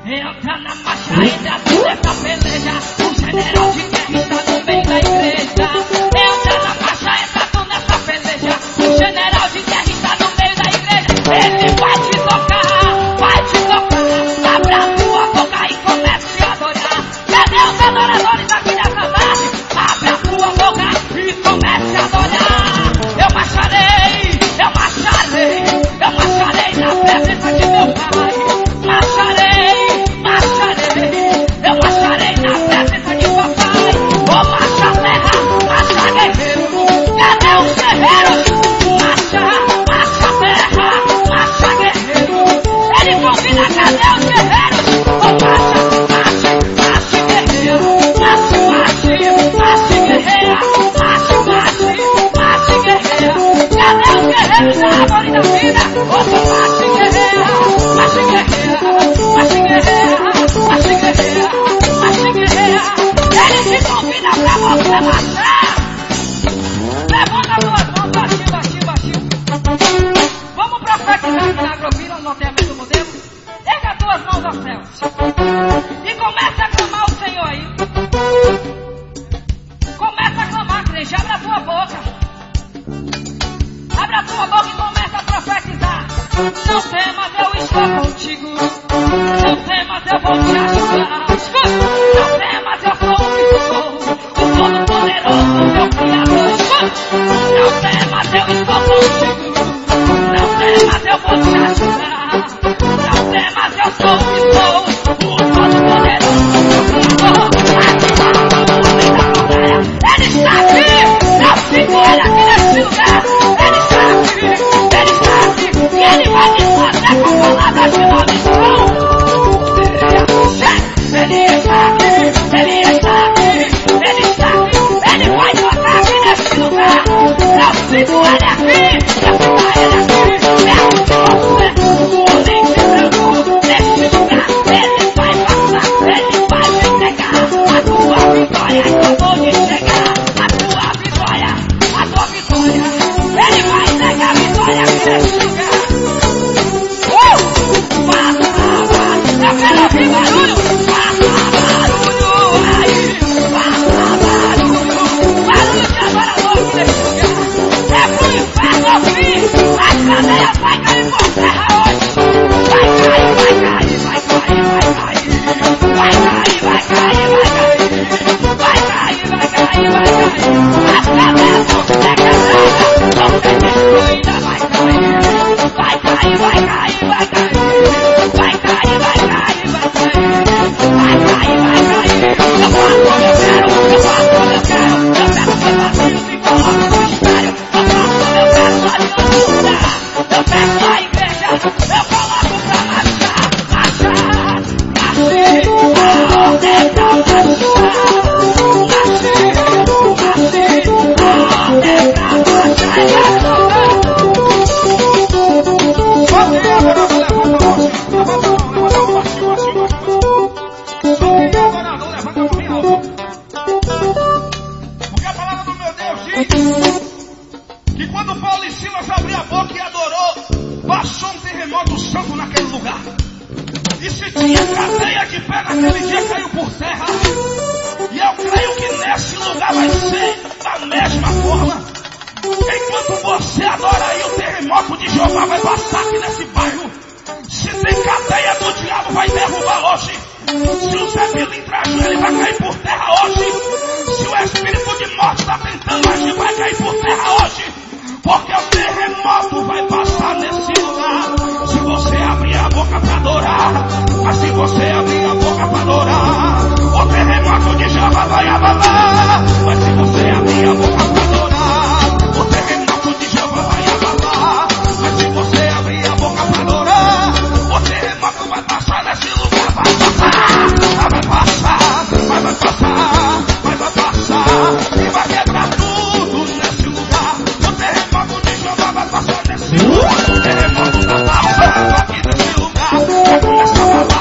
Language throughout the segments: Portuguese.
Entra na marcha, entra tudo essa peleja. O general de guerra está no meio da igreja. Entra na marcha, entra tudo nessa peleja. O general de guerra está no meio da igreja. Ele vai te tocar, vai te tocar. Abra a tua boca e comece a adorar. Cadê os adoradores aqui nessa tarde? Abre a tua boca e comece a adorar. Eu marcharei, eu marcharei, eu marcharei na presença de meu Pai. Marcharei, marcharei, eu marcharei na presença de papai. Vou marchar terra, marcha guerreiro. Cadê os guerreiros? Marcha, marcha terra, marcha guerreiro. Ele convida, cadê os guerreiros? Vou marcha, marche, marche guerreiro. Marche, marche, marche guerreira. Marche, marche, marche guerreira. Cadê os guerreiros da árvore da vida? Vou marche guerreira, marche guerreira. Marche guerreira, marche guerreira, marche guerreira. Ele te convida pra você marchar. Levanta as duas mãos, baixinho, baixinho, baixinho. Vamos profetizar aqui na Agrovila, no loteamento modelo. Erga as duas mãos aos céus. E comece a clamar o Senhor aí. Comece a clamar, crente. Abra a tua boca. Abra a tua boca e comece a profetizar. Não temas, eu estou contigo. Não temas, eu vou te ajudar. Não temas, eu sou o que sou, o Todo-Poderoso, meu Criador. Não temas, eu estou contigo. Não temas, eu vou te ajudar. Não temas, eu sou o que sou, o Todo-Poderoso, meu Criador. Ele está aqui, eu sigo ele aqui nesse lugar. Ele está aqui, ele está aqui. E ele vai me fazer com palavras de maldição. Ele está aqui, ele está aqui, ele está aqui, ele vai tocar aqui nesse lugar. Eu sigo ele aqui, eu sigo ele aqui, o link branco nesse lugar. Ele vai passar, ele vai me entregar a tua vitória. Acabou de chegar a tua vitória, a tua vitória. Ele vai entregar a vitória aqui nesse lugar. Eu quero ouvir barulho. As cadeias vai cair por terra hoje. Vai cair, vai cair, vai cair, vai cair. Vai cair, vai cair, vai cair. Vai cair, vai cair, vai cair. As cadeias vão ser quebradas, vão ser destruídas. Vai cair, vai cair, vai cair, vai cair. Vai cair, vai cair, vai cair. Vai cair, vai cair. Eu faço como eu quero, eu faço como eu quero. Eu pego meus vazios e coloco no mistério. Eu faço como eu quero, só de eu pego a igreja, eu coloco pra marchar, marchar, marchar, a ordem pra marchar, marchar, a ordem pra marchar. Porque a palavra do meu Deus diz que quando Paulo e Silas abriram a boca e adorou, baixou um terremoto santo naquele lugar. E se tinha cadeia de pé naquele dia, caiu por terra. E eu creio que nesse lugar vai ser da mesma forma. Enquanto você adora aí, o terremoto de Jeová vai passar aqui nesse bairro. Se tem cadeia do diabo, vai derrubar hoje. Se o Zé Pilintra agiu, ele vai cair por terra hoje. Se o espírito de morte está tentando agir, vai cair por terra hoje. Porque o terremoto vai passar nesse lugar. Se você abrir a boca para adorar, mas se você abrir a boca para adorar, o terremoto de Jeová vai abalar. Mas se você abrir a boca para adorar, o terremoto de Jeová vai abalar. Mas se você abrir a boca para adorar, o terremoto vai passar nesse lugar. Vai passar, vai passar, vai passar, vai passar, e vai quebrar tudo nesse lugar. O terremoto de Jeová vai passar nesse lugar. O terremoto tá passando aqui nesse lugar. Vai começar a falar.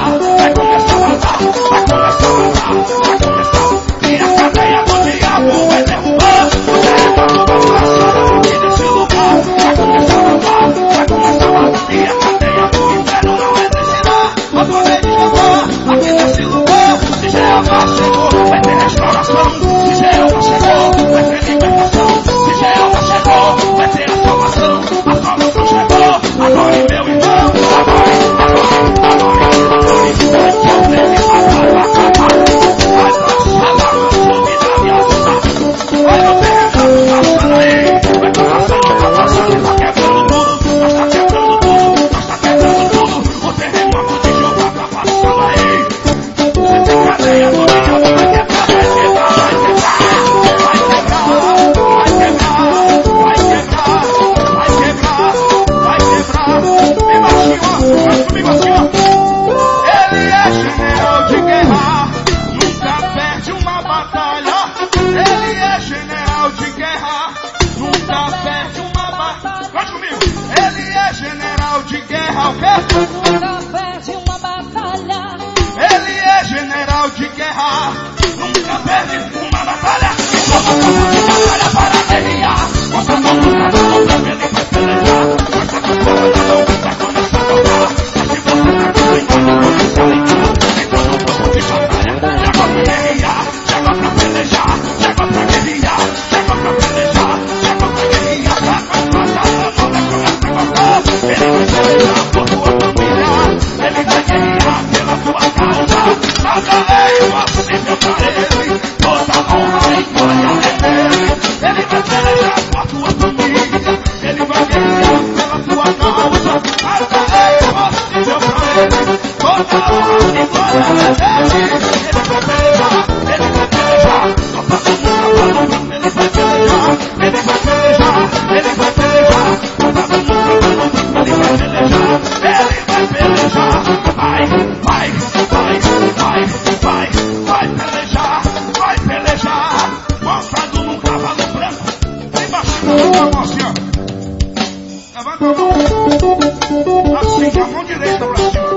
general de guerra, nunca perde uma batalha. Batalha para guerrear. Contra todo mundo, ele vai pelejar. Força com força na mão, vai começar a tocar. Mas se você tá acompanhando, começa a ligar. Tem todo um pouco de batalha. Chegou pra guerrear, chegou pra pelejar. Chegou pra guerrear, chegou pra pelejar. Chegou pra guerrear, tá com as costas na mão, vai começar a tocar. Ele vai pelejar por tua família. Ele vai guerrear pela tua causa. Nada é impossível pra ele. Toda honra e glória é dele. Ele vai pelejar por tua família. Ele vai guerrear pela tua causa. Nada é impossível pra ele. Toda honra e glória é dele. Ele vai pelejar, ele vai pelejar. Toda honra, ele vai pelejar. Ele vai pelejar, ele vai pelejar. Toda honra, ele vai pelejar. Ele vai pelejar. Vai, vai, vai, vai, vai, vai pelejar. Vai pelejar. Montado num cavalo branco. Bem baixinho, levanta a mão assim, ó. Levanta a mão. Assim, com a mão direita pra cima.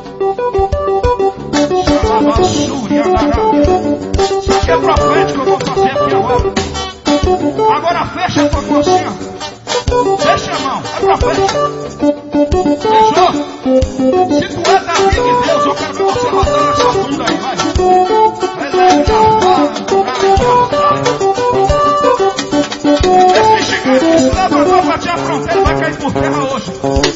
Xalabassúria na Arábia. Isso aqui é profético, eu vou fazer aqui agora. Agora fecha a tua mão assim, ó. Fecha a mão, é profético. Fechou? Se tu é da amiga de Deus, eu quero ver você rodando essa bunda aí, vai. Esse gigante que se levantou pra te afrontar, ele vai cair por terra hoje.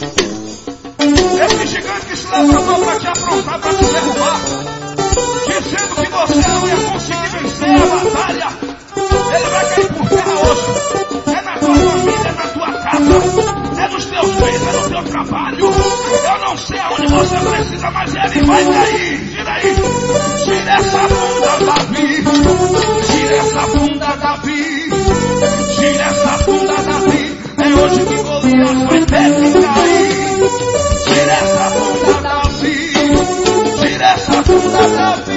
Esse gigante que se levantou pra te afrontar, pra te derrubar, dizendo que você não ia conseguir vencer a batalha, ele vai cair por terra hoje. É na tua família, é na tua casa, é nos teus bens, é no teu trabalho. Eu não sei aonde você precisa, mas ele vai cair. Gira aí. Tira essa bunda, Davi. Tira essa bunda, Davi. Tira essa bunda, Davi. É hoje que Golias vai ter que cair. Tira essa bunda, Davi. Tira essa bunda, Davi.